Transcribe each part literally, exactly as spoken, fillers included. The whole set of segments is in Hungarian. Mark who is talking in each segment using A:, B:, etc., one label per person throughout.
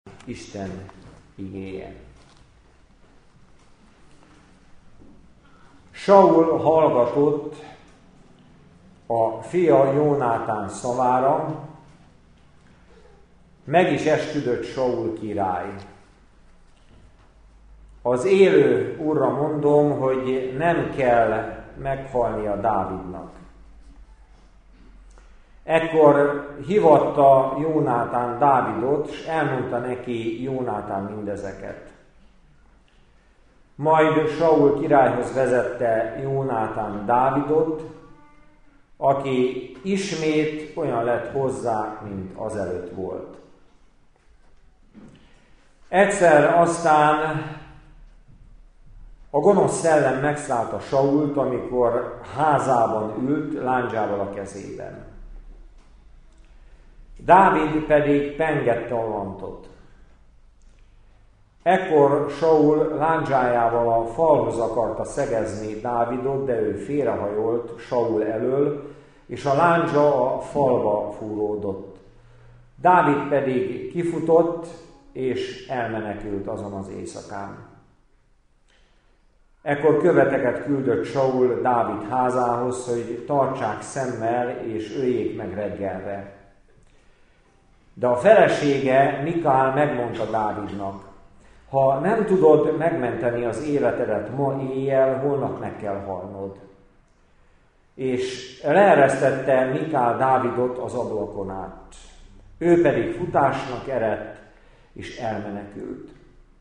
A: Isten igéje. Saul hallgatott a fia Jónátán szavára, meg is esküdött Saul király. Az élő Úrra mondom, hogy nem kell meghalnia Dávidnak. Ekkor hívatta Jónátán Dávidot, és elmondta neki Jónátán mindezeket. Majd Saul királyhoz vezette Jónátán Dávidot, aki ismét olyan lett hozzá, mint azelőtt volt. Egyszer aztán a gonosz szellem megszállta Sault, amikor házában ült, lándzsával a kezében. Dávid pedig pengette a lantot. Ekkor Saul lándzsájával a falhoz akarta szegezni Dávidot, de ő félrehajolt Saul elől, és a lándzsa a falba fúródott. Dávid pedig kifutott, és elmenekült azon az éjszakán. Ekkor követeket küldött Saul Dávid házához, hogy tartsák szemmel, és öljék meg reggelre. De a felesége Mikál megmondta Dávidnak: ha nem tudod megmenteni az életedet ma éjjel, holnap meg kell halnod. És leeresztette Mikál Dávidot az ablakon át. Ő pedig futásnak eredt, és elmenekült.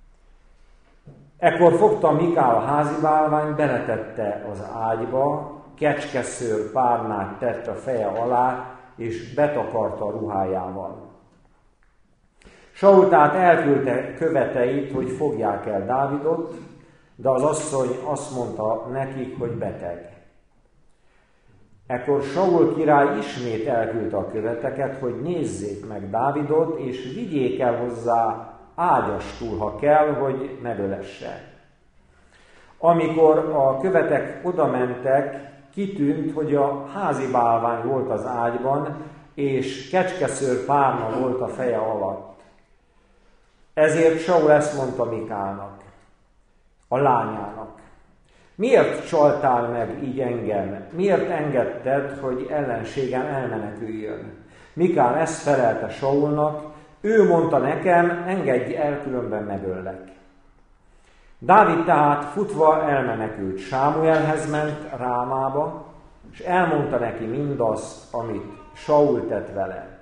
A: Ekkor fogta Mikál a házi bálványt, beletette az ágyba, kecskeszőr párnát tett a feje alá, és betakarta a ruhájával. Saul tehát elküldte követeit, hogy fogják el Dávidot, de az asszony azt mondta nekik, hogy beteg. Ekkor Saul király ismét elküldte a követeket, hogy nézzék meg Dávidot, és vigyék el hozzá ágyastul, ha kell, hogy megölesse. Amikor a követek odamentek, kitűnt, hogy a házi bálvány volt az ágyban, és kecskeszőr párna volt a feje alatt. Ezért Saul ezt mondta Mikálnak, a lányának: miért csaltál meg így engem? Miért engedted, hogy ellenségem elmeneküljön? Mikál ezt felelte Saulnak: ő mondta nekem, engedj el, különben megöllek. Dávid tehát futva elmenekült, Sámuelhez ment Rámába, és elmondta neki mindazt, amit Saul tett vele.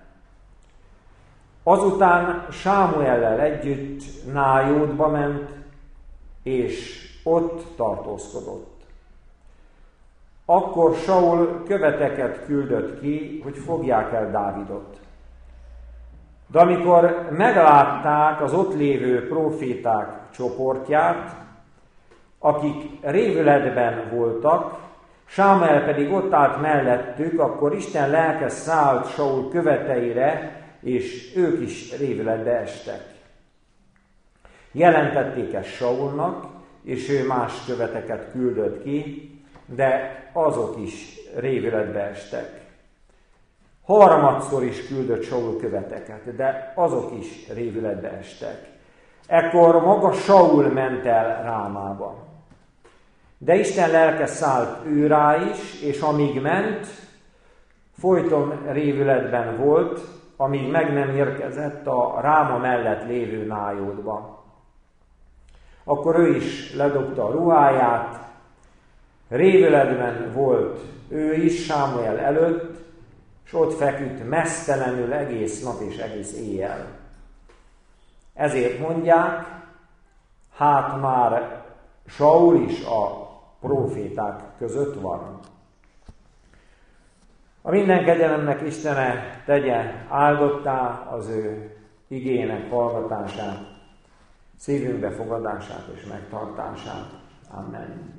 A: Azután Sámuellel együtt Nájódba ment, és ott tartózkodott. Akkor Saul követeket küldött ki, hogy fogják el Dávidot. De amikor meglátták az ott lévő próféták csoportját, akik révületben voltak, Sámuel pedig ott állt mellettük, akkor Isten lelke szállt Saul követeire, és ők is révületbe estek. Jelentették ezt Saulnak, és ő más követeket küldött ki, de azok is révületbe estek. Harmadszor is küldött Saul követeket, de azok is révületbe estek. Ekkor maga Saul ment el Rámába. De Isten lelke szállt ő rá is, és amíg ment, folyton révületben volt, amíg meg nem érkezett a Ráma mellett lévő Nájódba. Akkor ő is ledobta a ruháját, révületben volt ő is Sámuel előtt, és ott feküdt meztelenül egész nap és egész éjjel. Ezért mondják, hát már Saul is a próféták között van. A minden kegyelemnek Istene tegye áldottá az ő igének hallgatását, szívünkbe fogadását és megtartását. Amen.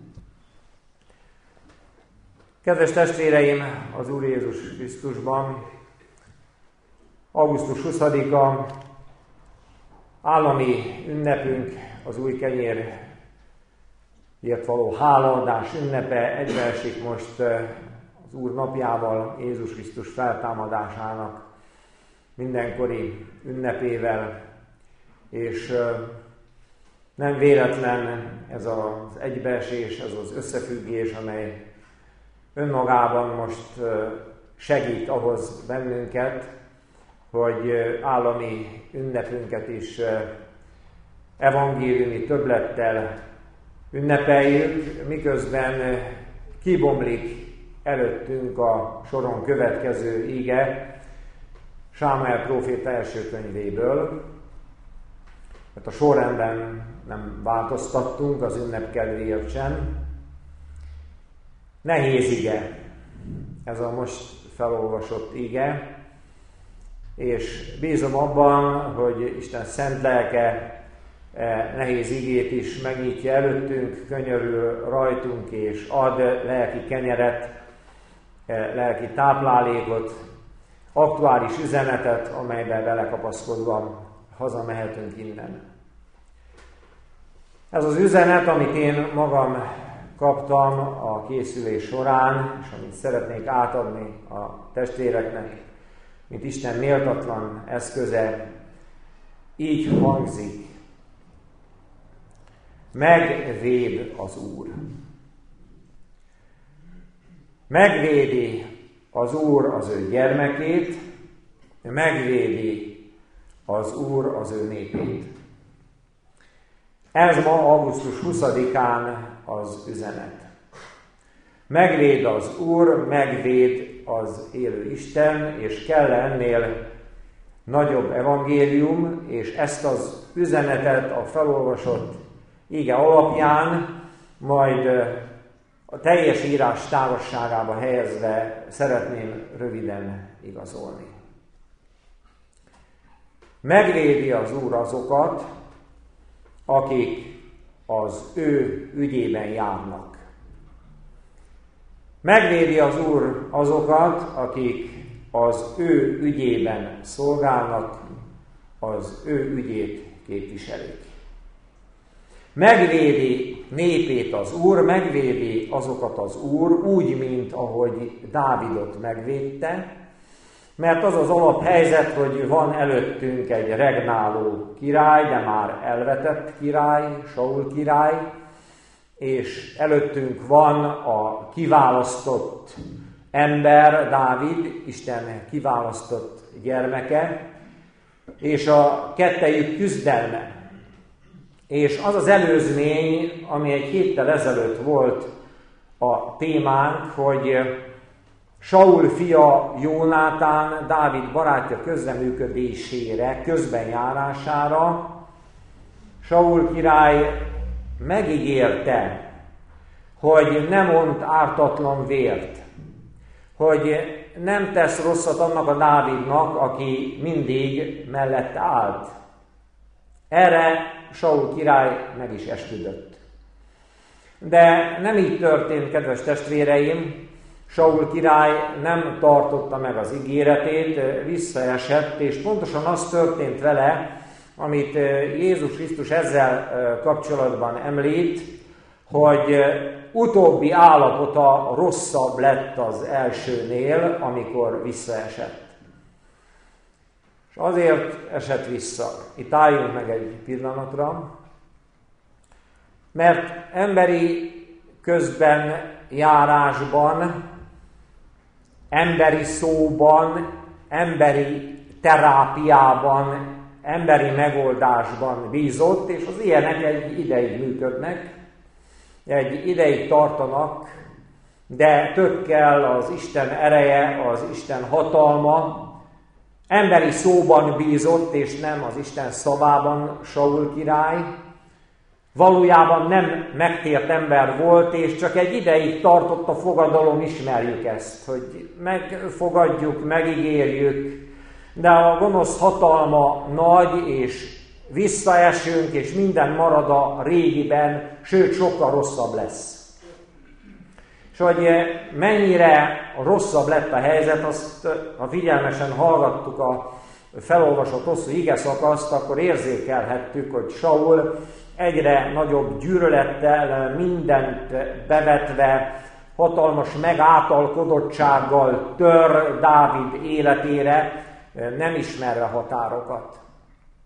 A: Kedves testvéreim, az Úr Jézus Krisztusban, augusztus huszadika állami ünnepünk, az új kenyérért való hálaadás ünnepe egybeesik most az Úr napjával, Jézus Krisztus feltámadásának mindenkori ünnepével. és nem véletlen ez az egybeesés, ez az összefüggés, amely önmagában most segít ahhoz bennünket, hogy állami ünnepünket is evangéliumi többlettel ünnepeljük, miközben kibomlik előttünk a soron következő ige Sámuel próféta első könyvéből. Hát a sorrendben nem változtattunk az ünnep kedvéért sem. Nehéz ige ez a most felolvasott ige, és bízom abban, hogy Isten szent lelke e nehéz igét is megnyitja előttünk, könyörül rajtunk, és ad lelki kenyeret, lelki táplálékot, aktuális üzenetet, amelyben belekapaszkodva hazamehetünk innen. Ez az üzenet, amit én magam kaptam a készülés során, és amit szeretnék átadni a testvéreknek, mint Isten méltatlan eszköze, így hangzik: megvéd az Úr. Megvédi az Úr az ő gyermekét, megvédi az Úr az ő népét. Ez ma augusztus huszadikán az üzenet. Megvéd az Úr, megvéd az élő Isten, és kell ennél nagyobb evangélium, és ezt az üzenetet a felolvasott ige alapján majd a teljes írás távolságába helyezve szeretném röviden igazolni. Megvédi az Úr azokat, akik az ő ügyében járnak. Megvédi az Úr azokat, akik az ő ügyében szolgálnak, az ő ügyét képviselik. Megvédi népét az Úr, megvédi azokat az Úr, úgy, mint ahogy Dávidot megvédte, mert az az alaphelyzet, hogy van előttünk egy regnáló király, de már elvetett király, Saul király, és előttünk van a kiválasztott ember, Dávid, Isten kiválasztott gyermeke, és a kettejük küzdelme. És az az előzmény, ami egy héttel ezelőtt volt a témánk, hogy Saul fia Jónátán, Dávid barátja közreműködésére, közbenjárására Saul király megígérte, hogy nem ont ártatlan vért, hogy nem tesz rosszat annak a Dávidnak, aki mindig mellette állt. Erre Saul király meg is esküdött. De nem így történt, kedves testvéreim, Saul király nem tartotta meg az ígéretét, visszaesett, és pontosan az történt vele, amit Jézus Krisztus ezzel kapcsolatban említ, hogy utóbbi állapota rosszabb lett az elsőnél, amikor visszaesett. És azért esett vissza. Itt álljunk meg egy pillanatra, mert emberi közben járásban, emberi szóban, emberi terápiában, emberi megoldásban bízott, és az ilyenek egy ideig működnek, egy ideig tartanak, de több kell az Isten ereje, az Isten hatalma. Emberi szóban bízott, és nem az Isten szavában Saul király. Valójában nem megtért ember volt, és csak egy ideig tartott a fogadalom, ismerjük ezt, hogy megfogadjuk, megígérjük, de a gonosz hatalma nagy, és visszaesünk, és minden marad a régiben, sőt, sokkal rosszabb lesz. És hogy mennyire rosszabb lett a helyzet, azt, ha figyelmesen hallgattuk a felolvasott hosszú igeszakaszt, akkor érzékelhettük, hogy Saul egyre nagyobb gyűlölettel, mindent bevetve, hatalmas megáltalkodottsággal tör Dávid életére, nem ismerve határokat.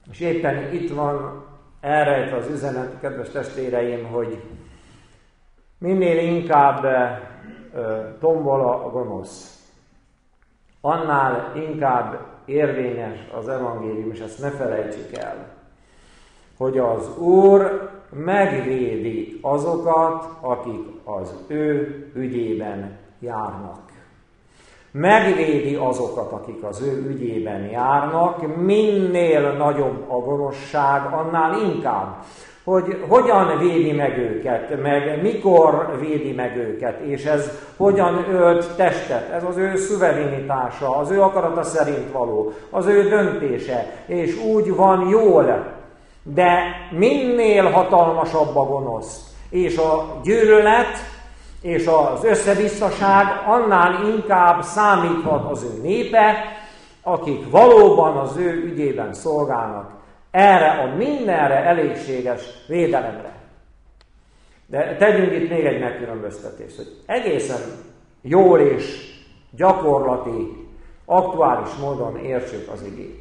A: És éppen itt van elrejtve az üzenet, kedves testvéreim, hogy minél inkább tombol a gonosz, annál inkább érvényes az evangélium, és ezt ne felejtsük el, hogy az Úr megvédi azokat, akik az ő ügyében járnak. Megvédi azokat, akik az ő ügyében járnak, minél nagyobb a gonoszság, annál inkább. Hogy hogyan védi meg őket, meg mikor védi meg őket, és ez hogyan ölt testet. Ez az ő szuverenitása, az ő akarata szerint való, az ő döntése, és úgy van jól. De minél hatalmasabb a gonosz, és a gyűlölet, és az összevisszaság, annál inkább számíthat az ő népe, akik valóban az ő ügyében szolgálnak, erre a mindenre elégséges védelemre. De tegyünk itt még egy megkülönböztetést, hogy egészen jól és gyakorlati, aktuális módon értsük az igét.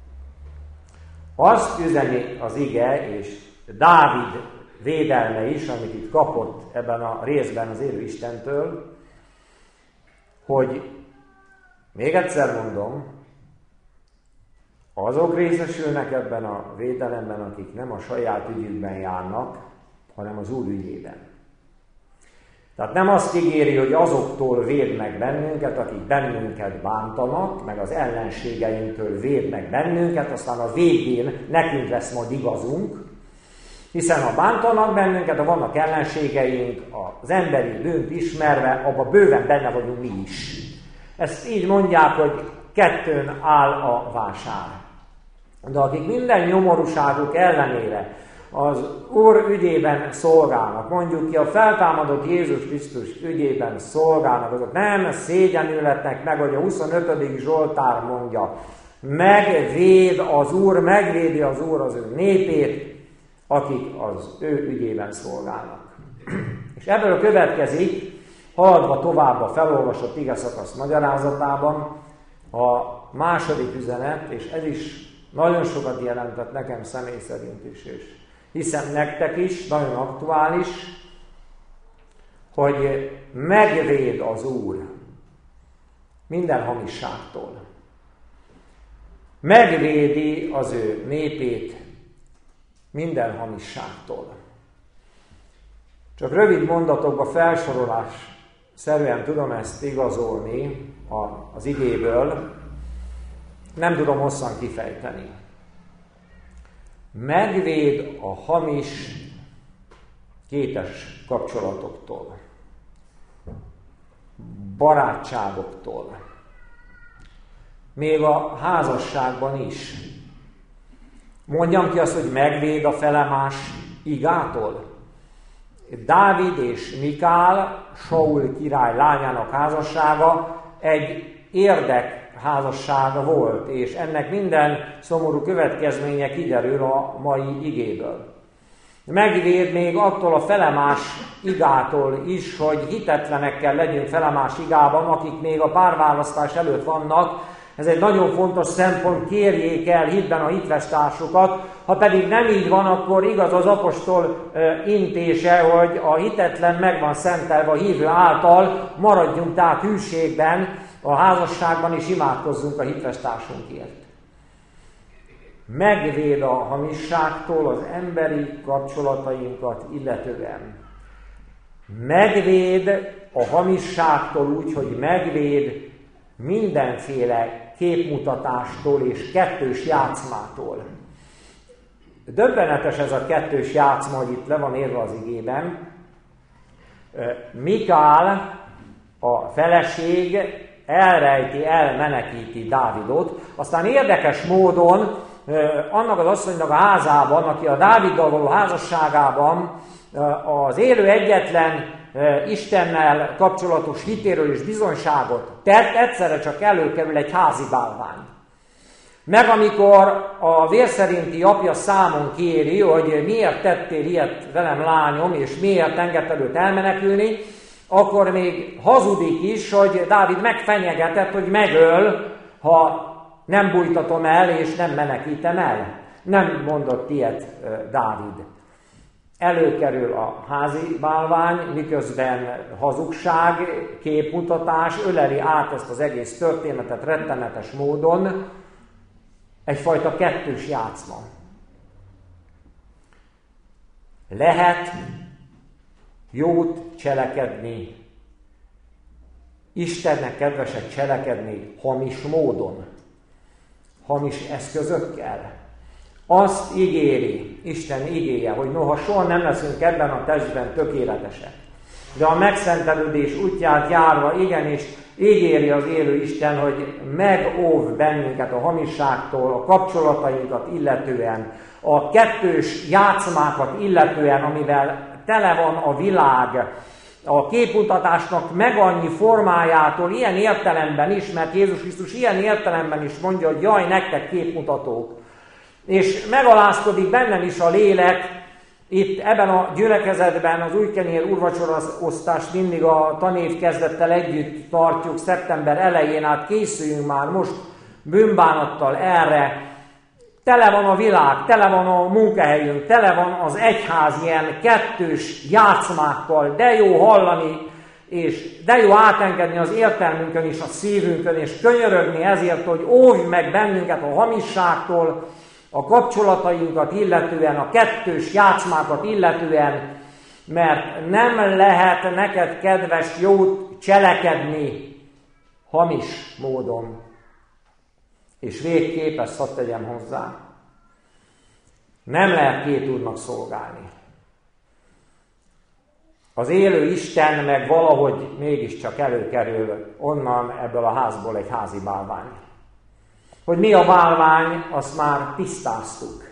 A: Azt üzeni az ige, és Dávid védelme is, amit itt kapott ebben a részben az élő Istentől, hogy még egyszer mondom, azok részesülnek ebben a védelemben, akik nem a saját ügyükben járnak, hanem az Úr ügyében. Tehát nem azt ígéri, hogy azoktól véd meg bennünket, akik bennünket bántanak, meg az ellenségeinktől véd meg bennünket, aztán a végén nekünk lesz majd igazunk, hiszen ha bántanak bennünket, ha vannak ellenségeink, az emberi bűnt ismerve, abban bőven benne vagyunk mi is. Ezt így mondják, hogy kettőn áll a vásár. De akik minden nyomorúságuk ellenére az Úr ügyében szolgálnak, mondjuk ki a feltámadott Jézus Krisztus ügyében szolgálnak, azok nem szégyenülhetnek meg, hogy a huszonötödik Zsoltár mondja, megvéd az Úr, megvédi az Úr az ő népét, akik az ő ügyében szolgálnak. És ebből következik, haladva tovább a felolvasott igeszakasz magyarázatában, a második üzenet, és ez is nagyon sokat jelentett nekem személy szerint is, és hiszem nektek is, nagyon aktuális, hogy megvéd az Úr minden hamisságtól. Megvédi az ő népét minden hamisságtól. Csak rövid mondatokba felsorolás szerűen tudom ezt igazolni az igéből, nem tudom hosszan kifejteni. Megvéd a hamis, kétes kapcsolatoktól, barátságoktól, még a házasságban is. Mondjam ki azt, hogy megvéd a felemás igától. Dávid és Mikál, Saul király lányának házassága egy érdek házassága volt, és ennek minden szomorú következménye kiderül a mai igéből. Megvéd még attól a felemás igától is, hogy hitetlenekkel legyünk felemás igában, akik még a párválasztás előtt vannak. Ez egy nagyon fontos szempont, kérjék el hitben a hitvestársukat, ha pedig nem így van, akkor igaz az apostol intése, hogy a hitetlen meg van szentelve a hívő által, maradjunk tehát hűségben, a házasságban is imádkozzunk a hitvestársunkért. Megvéd a hamisságtól az emberi kapcsolatainkat illetően. Megvéd a hamisságtól úgy, hogy megvéd mindenféle képmutatástól és kettős játszmától. Döbbenetes ez a kettős játszma, hogy itt le van írva az igében. Mikál, a feleség elrejti, elmenekíti Dávidot, aztán érdekes módon annak az asszonynak a házában, aki a Dáviddal való házasságában az élő egyetlen Istennel kapcsolatos hitéről és bizonyságot tett, egyszerre csak előkerül egy házi bálvány. Meg amikor a vérszerinti apja számon kéri, hogy miért tettél ilyet velem, lányom, és miért engedted őt elmenekülni, akkor még hazudik is, hogy Dávid megfenyegetett, hogy megöl, ha nem bújtatom el, és nem menekítem el. Nem mondott ilyet Dávid. Előkerül a házi bálvány, miközben hazugság, képmutatás öleli át ezt az egész történetet rettenetes módon, egyfajta kettős játszma. Lehet jót cselekedni, Istennek kedveset cselekedni hamis módon, hamis eszközökkel. Azt ígéri, Isten igéje, hogy noha soha nem leszünk ebben a testben tökéletesek, de a megszentelődés útját járva igenis ígéri az élő Isten, hogy megóv bennünket a hamisságtól, a kapcsolatainkat illetően, a kettős játszmákat illetően, amivel tele van a világ, a képmutatásnak meg annyi formájától, ilyen értelemben is, mert Jézus Krisztus ilyen értelemben is mondja, hogy jaj, nektek képmutatók. És megalázkodik bennem is a lélek, itt ebben a gyülekezetben az újkenyér úrvacsoraosztást mindig a tanév kezdettel együtt tartjuk, szeptember elején, át készüljünk már most bűnbánattal erre. Tele van a világ, tele van a munkahelyünk, tele van az egyház ilyen kettős játszmákkal, de jó hallani, és de jó átengedni az értelmünkön és a szívünkön, és könyörögni ezért, hogy óvj meg bennünket a hamisságtól, a kapcsolatainkat illetően, a kettős játszmákat illetően, mert nem lehet neked kedves jót cselekedni hamis módon. És végképp ezt hadd tegyem hozzá. Nem lehet két úrnak szolgálni. Az élő Isten meg valahogy mégiscsak előkerül onnan ebből a házból egy házi bálvány. Hogy mi a bálvány, azt már tisztáztuk.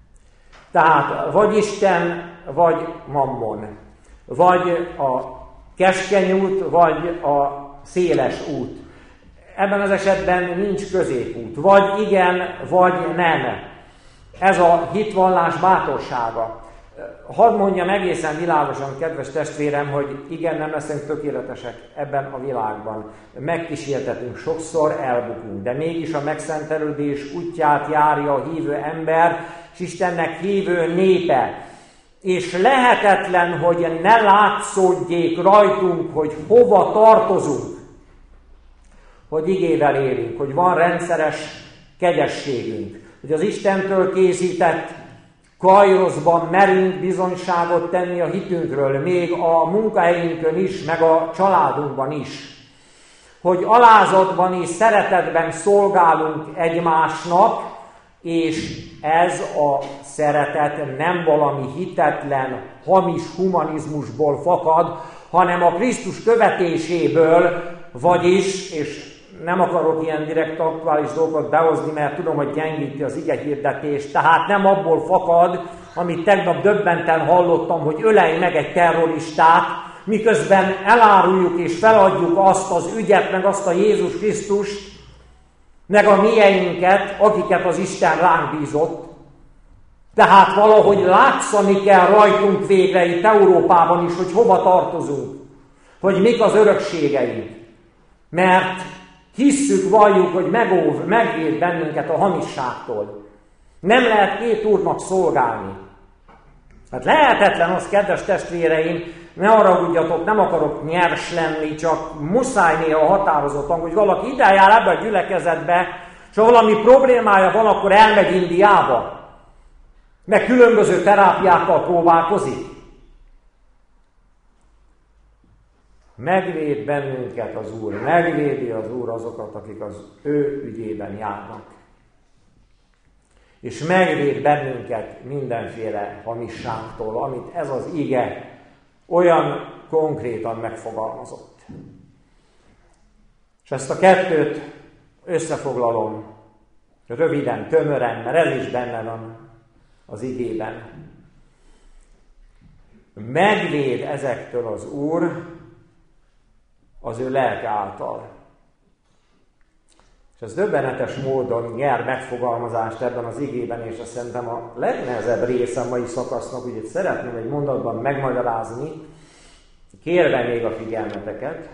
A: Tehát vagy Isten, vagy Mammon. Vagy a keskeny út, vagy a széles út. Ebben az esetben nincs középút. Vagy igen, vagy nem. Ez a hitvallás bátorsága. Hadd mondjam egészen világosan, kedves testvérem, hogy igen, nem leszünk tökéletesek ebben a világban. Megkísértetünk, sokszor elbukunk, de mégis a megszentelődés útját járja a hívő ember, és Istennek hívő népe. És lehetetlen, hogy ne látszódjék rajtunk, hogy hova tartozunk. Hogy igével élünk, hogy van rendszeres kegyességünk, hogy az Istentől készített kairoszban merünk bizonyságot tenni a hitünkről, még a munkahelyünkön is, meg a családunkban is. Hogy alázatban és szeretetben szolgálunk egymásnak, és ez a szeretet nem valami hitetlen, hamis humanizmusból fakad, hanem a Krisztus követéséből, vagyis, és nem akarok ilyen direkt aktuális dolgokat behozni, mert tudom, hogy gyengíti az igehirdetés, tehát nem abból fakad, amit tegnap döbbenten hallottam, hogy ölelj meg egy terroristát, miközben eláruljuk és feladjuk azt az ügyet, meg azt a Jézus Krisztust, meg a mieinket, akiket az Isten ránk bízott. Tehát valahogy látszani kell rajtunk végre itt Európában is, hogy hova tartozunk, hogy mik az örökségeink. Mert hisszük, valljuk, hogy megóv, megvéd bennünket a hamisságtól. Nem lehet két úrnak szolgálni. Hát lehetetlen az, kedves testvéreim, ne haragudjatok, nem akarok nyers lenni, csak muszáj néha határozottan, hogy valaki ide jár ebbe a gyülekezetbe, és ha valami problémája van, akkor elmegy Indiába, meg különböző terápiákkal próbálkozik. Megvéd bennünket az Úr, megvédi az Úr azokat, akik az ő ügyében járnak. És megvéd bennünket mindenféle hamisságtól, amit ez az ige olyan konkrétan megfogalmazott. És ezt a kettőt összefoglalom röviden, tömören, mert ez is benne van az igében. Megvéd ezektől az Úr az ő lelke által. És ez döbbenetes módon nyer megfogalmazást ebben az igében, és azt szerintem a legnehezebb része a mai szakasznak, úgyhogy szeretném egy mondatban megmagyarázni, kérve még a figyelmeteket.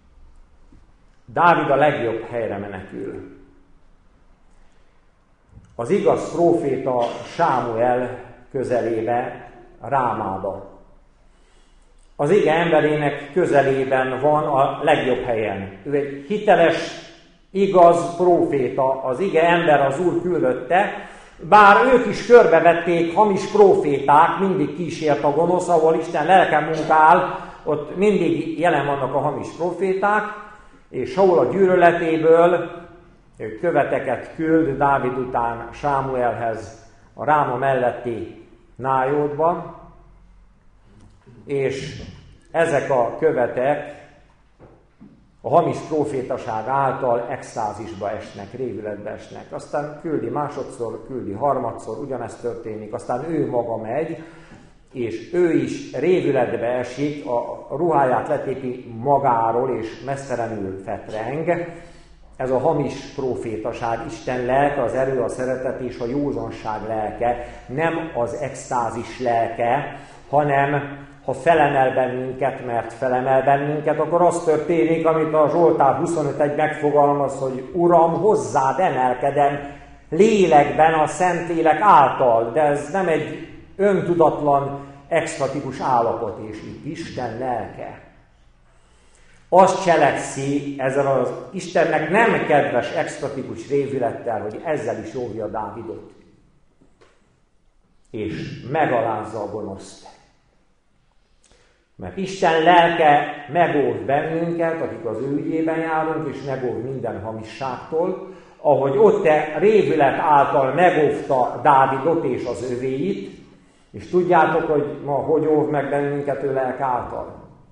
A: Dávid a legjobb helyre menekül. az igaz próféta Sámuel közelébe, Rámába. Az ige emberének közelében van a legjobb helyen. Ő egy hiteles, igaz próféta, az ige ember az Úr küldötte, bár ők is körbevették, hamis próféták, mindig kísért a gonosz, ahol Isten lelke munkál, ott mindig jelen vannak a hamis próféták, és Saul a gyűlöletéből követeket küld Dávid után Sámuelhez, a Ráma melletti Nájódba, és ezek a követek a hamis prófétaság által extázisba esnek, révületbe esnek. Aztán küldi másodszor, küldi harmadszor, ugyanezt történik, aztán ő maga megy, és ő is révületbe esik, a ruháját letépi magáról, és mesztelenül fetreng. Ez a hamis prófétaság, Isten lelke, az erő, a szeretet és a józanság lelke, nem az extázis lelke, hanem ha felemel bennünket, mert felemel bennünket, akkor az történik, amit a Zsoltár huszonöt egy megfogalmaz, hogy Uram, hozzád emelkedem lélekben a Szentlélek által, de ez nem egy öntudatlan, extatikus állapot, és itt Isten lelke. Azt cselekszi ezzel az Istennek nem kedves, extatikus révülettel, hogy ezzel is óvja Dávidot, és megalázza a gonoszt. Mert Isten lelke megóv bennünket, akik az ő ügyében járunk, és megóv minden hamisságtól, ahogy ott te révület által megóvta Dávidot és az övéit, és tudjátok, hogy ma hogy óv meg bennünket ő lelke által.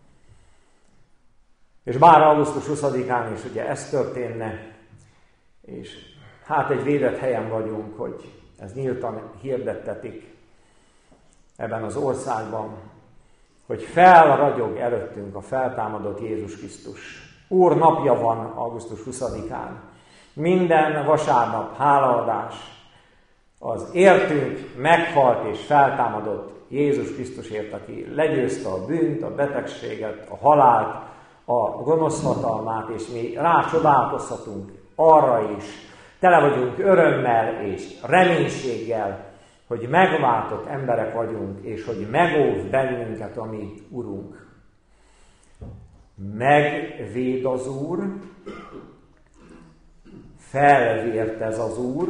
A: És bár augusztus huszadikán is ugye ez történne, és hát egy védett helyen vagyunk, hogy ez nyíltan hirdettetik ebben az országban, hogy felragyog előttünk a feltámadott Jézus Krisztus. Úr napja van augusztus huszadikán. Minden vasárnap hálaadás az értünk meghalt és feltámadott Jézus Krisztusért, aki legyőzte a bűnt, a betegséget, a halált, a gonosz hatalmát, és mi rá csodálkozhatunk arra is. Tele vagyunk örömmel és reménységgel, hogy megváltott emberek vagyunk, és hogy megóv bennünket a mi Urunk. Megvéd az Úr, felvértez az Úr,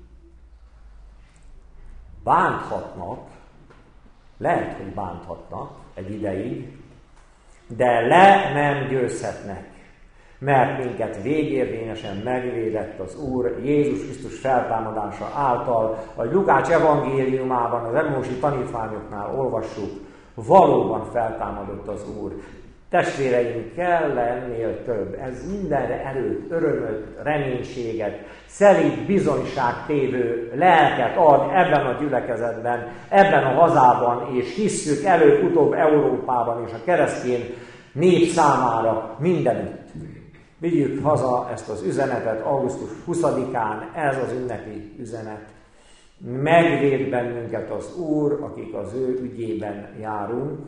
A: bánthatnak, lehet, hogy bánthatnak egy ideig, de le nem győzhetnek, mert minket végérvényesen megvédett az Úr Jézus Krisztus feltámadása által, ahogy Lukács evangéliumában, az Emmausi tanítványoknál olvassuk, valóban feltámadott az Úr. Testvéreim, kell ennél több. Ez mindenre erőt, örömöt, reménységet, szelíd bizonyságtévő lelket ad ebben a gyülekezetben, ebben a hazában, és hisszük előbb-utóbb Európában és a keresztény nép számára mindenütt. Vigyük haza ezt az üzenetet augusztus huszadikán, ez az ünnepi üzenet. Megvéd bennünket az Úr, akik az ő ügyében járunk.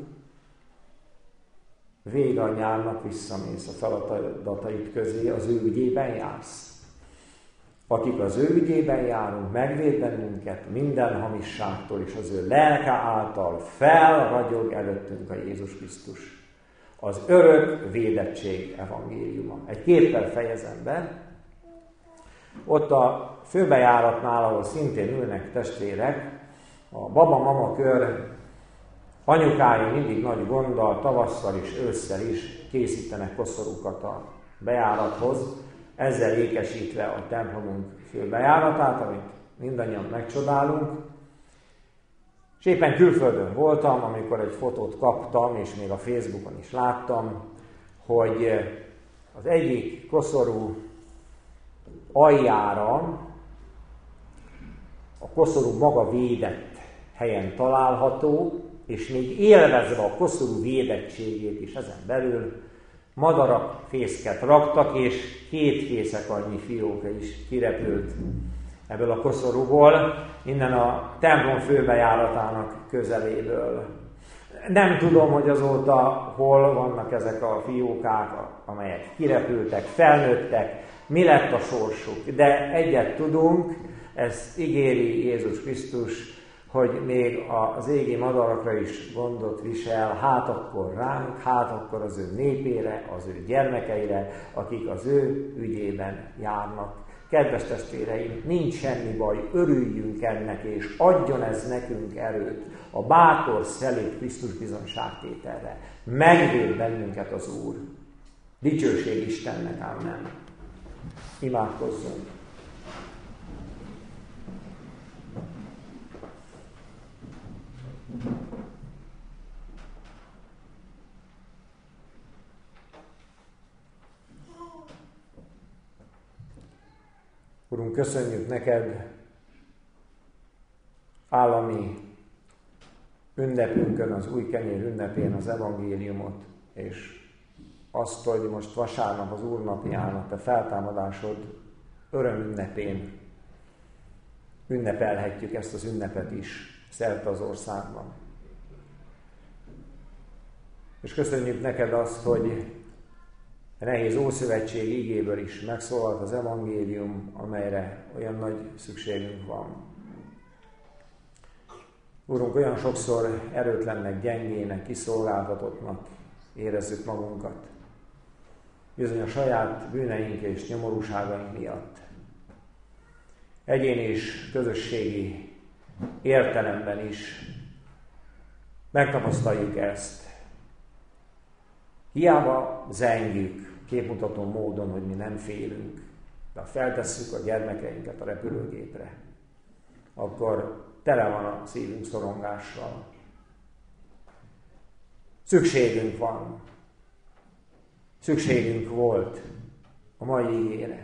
A: Vége a nyárnak, visszamész a feladataid közé, az ő ügyében jársz. Akik az ő ügyében járunk, megvéd bennünket minden hamisságtól, és az ő lelke által felragyog előttünk a Jézus Krisztus. Az örök védettség evangéliuma. Egy képpel fejezem be. Ott a főbejáratnál, ahol szintén ülnek testvérek, a baba-mama kör anyukái mindig nagy gonddal, tavasszal és ősszel is készítenek koszorúkat a bejárathoz, ezzel ékesítve a templomunk főbejáratát, amit mindannyian megcsodálunk. És éppen külföldön voltam, amikor egy fotót kaptam, és még a Facebookon is láttam, hogy az egyik koszorú aljára a koszorú maga védett helyen található, és még élvezve a koszorú védettségét is ezen belül, madarak fészket raktak, és két fészek annyi fióka is kirepült ebből a koszorúból, innen a templom főbejáratának közeléből. Nem tudom, hogy azóta hol vannak ezek a fiókák, amelyek kirepültek, felnőttek, mi lett a sorsuk, de egyet tudunk, Ezt ígéri Jézus Krisztus, hogy még az égi madarakra is gondot visel, hát akkor ránk, hát akkor az ő népére, az ő gyermekeire, akik az ő ügyében járnak. Kedves testvéreim, nincs semmi baj, örüljünk ennek, és adjon ez nekünk erőt a bátor, szelíd Krisztus bizonyságtételre. Megvéd bennünket az Úr. Dicsőség Istennek, amen. Imádkozzunk. Urunk, köszönjük neked állami ünnepünkön, az új kenyér ünnepén az evangéliumot, és azt, hogy most vasárnap az Úr napján, a te feltámadásod öröm ünnepén ünnepelhetjük ezt az ünnepet is szerte az országban. És köszönjük neked azt, hogy a nehéz Ószövetség ígéből is megszólalt az evangélium, amelyre olyan nagy szükségünk van. Úrunk, olyan sokszor erőtlennek, gyengének, kiszolgáltatottnak érezzük magunkat. Bizony a saját bűneink és nyomorúságaink miatt. Egyéni és közösségi értelemben is megtapasztaljuk ezt. Hiába zengjük képmutató módon, hogy mi nem félünk, de ha feltesszük a gyermekeinket a repülőgépre, akkor tele van a szívünk szorongással. Szükségünk van, szükségünk volt a mai igére.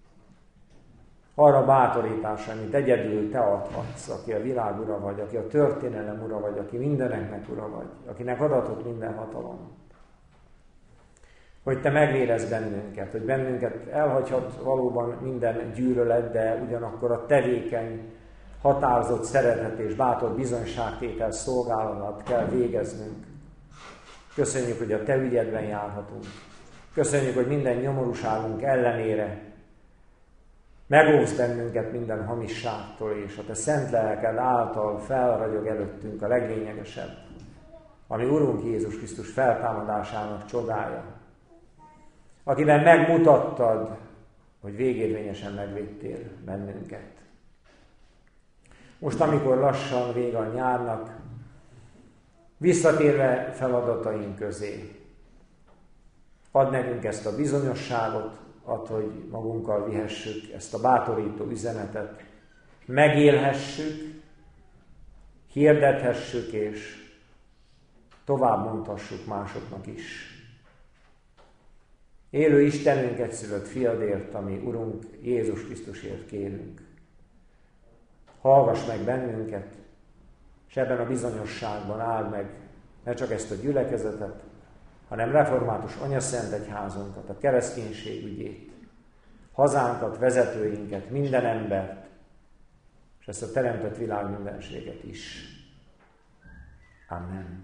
A: Arra bátorításra, amit egyedül te adhatsz, aki a világ ura vagy, aki a történelem ura vagy, aki mindeneknek ura vagy, akinek adatott minden hatalom. Hogy te megvérezz bennünket, hogy bennünket elhagyhat valóban minden gyűlölet, de ugyanakkor a tevékeny, határozott szeretet és bátor bizonyságtétel szolgálatot kell végeznünk. Köszönjük, hogy a te ügyedben járhatunk. Köszönjük, hogy minden nyomorúságunk ellenére megóvsz bennünket minden hamisságtól, és a te szent lelked által felragyog előttünk a leglényegesebb, ami Urunk Jézus Krisztus feltámadásának csodája, akiben megmutattad, hogy végérvényesen megvédtél bennünket. Most, amikor lassan vége a nyárnak, visszatérve feladataink közé, add nekünk ezt a bizonyosságot, add, hogy magunkkal vihessük ezt a bátorító üzenetet, megélhessük, hirdethessük, és tovább mondhassuk másoknak is. Élő Istenünk, egyszülött fiadért, ami Urunk Jézus Krisztusért kérünk. Hallgass meg bennünket, és ebben a bizonyosságban áld meg ne csak ezt a gyülekezetet, hanem református anyaszent egyházunkat, a kereszténység ügyét, hazánkat, vezetőinket, minden embert, és ezt a teremtett világ mindenséget is. Amen.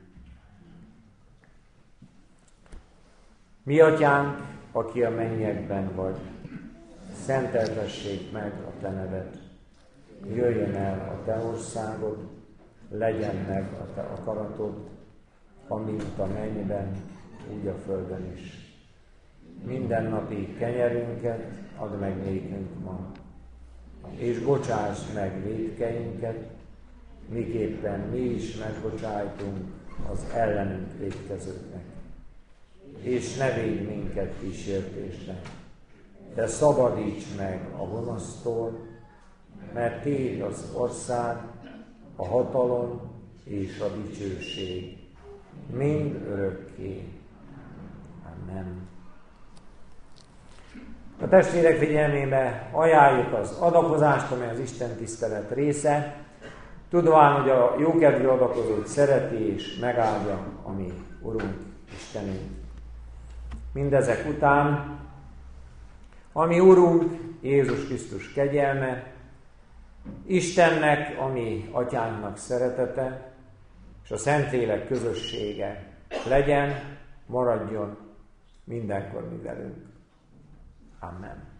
A: Mi atyánk, aki a mennyekben vagy, szenteltessék meg a te neved. Jöjjön el a te országod, legyen meg a te akaratod, amint a mennyben, úgy a földön is. Mindennapi kenyerünket add meg nékünk ma, és bocsásd meg vétkeinket, miképpen mi is megbocsájtunk az ellenünk vétkezőknek. És ne védj minket kísértésre, de szabadíts meg a gonosztól, mert tiéd az ország, a hatalom és a dicsőség, mind örökké. Amen. A testvérek figyelmébe ajánljuk az adakozást, amely az Isten tisztelet része, tudván, hogy a jókedvű adakozót szereti és megáldja a mi Urunk Istenünk. Mindezek után, ami Urunk Jézus Krisztus kegyelme, Istennek, ami Atyánknak szeretete, és a Szentlélek közössége legyen, maradjon mindenkor mi velünk. Amen.